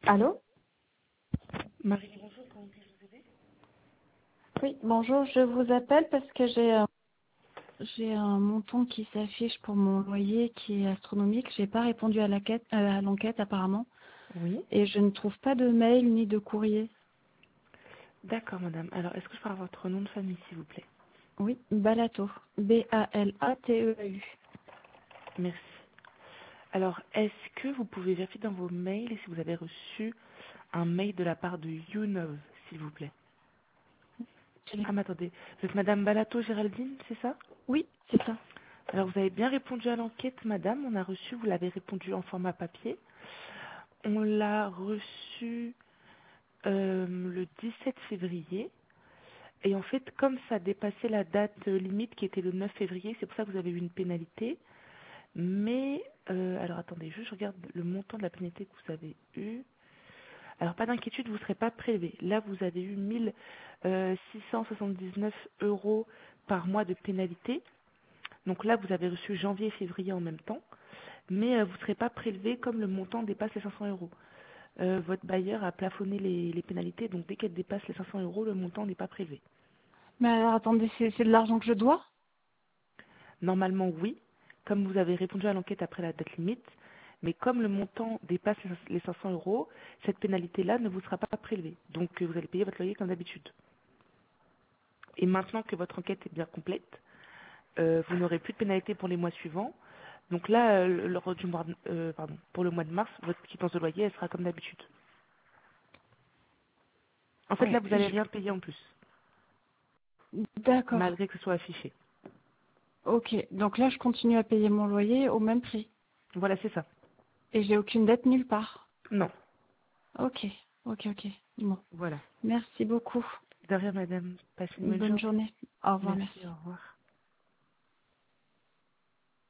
Allô? Marie, bonjour, comment puis-je vous aider? Oui, bonjour, je vous appelle parce que j'ai un montant qui s'affiche pour mon loyer qui est astronomique. J'ai pas répondu à à l'enquête apparemment Oui. et je ne trouve pas de mail ni de courrier. D'accord, madame. Alors, est-ce que je peux avoir votre nom de famille, s'il vous plaît? Oui, Balato. Balateu. Merci. Alors, est-ce que vous pouvez vérifier dans vos mails si vous avez reçu un mail de la part de YouNove, s'il vous plaît? Ah, mais attendez. Vous êtes madame Balato Géraldine, c'est ça? Oui, c'est ça. Alors, vous avez bien répondu à l'enquête, madame. On a reçu, vous l'avez répondu en format papier. On l'a reçu le 17 février. Et en fait, comme ça dépassait la date limite qui était le 9 février, c'est pour ça que vous avez eu une pénalité. Mais, alors attendez, je regarde le montant de la pénalité que vous avez eu. Alors pas d'inquiétude, vous ne serez pas prélevé. Là, vous avez eu 1679 euros par mois de pénalité. Donc là, vous avez reçu janvier et février en même temps. Mais vous ne serez pas prélevé comme le montant dépasse les 500 euros. Votre bailleur a plafonné les pénalités, donc dès qu'elle dépasse les 500 euros, le montant n'est pas prélevé. Mais alors attendez, c'est de l'argent que je dois? Normalement, oui, comme vous avez répondu à l'enquête après la date limite, mais comme le montant dépasse les 500 euros, cette pénalité-là ne vous sera pas prélevée. Donc, vous allez payer votre loyer comme d'habitude. Et maintenant que votre enquête est bien complète, vous n'aurez plus de pénalité pour les mois suivants. Donc là, pour le mois de mars, votre quittance de loyer, elle sera comme d'habitude. En fait, là, Ouais, vous n'allez rien payer en plus, d'accord. malgré que ce soit affiché. Ok, donc là je continue à payer mon loyer au même prix Voilà, c'est ça. et j'ai aucune dette nulle part. Non, Ok, ok. Bon, voilà. merci beaucoup. De rien, madame. Passez une bonne Bonne journée. journée. Au revoir, Merci, merci. au revoir.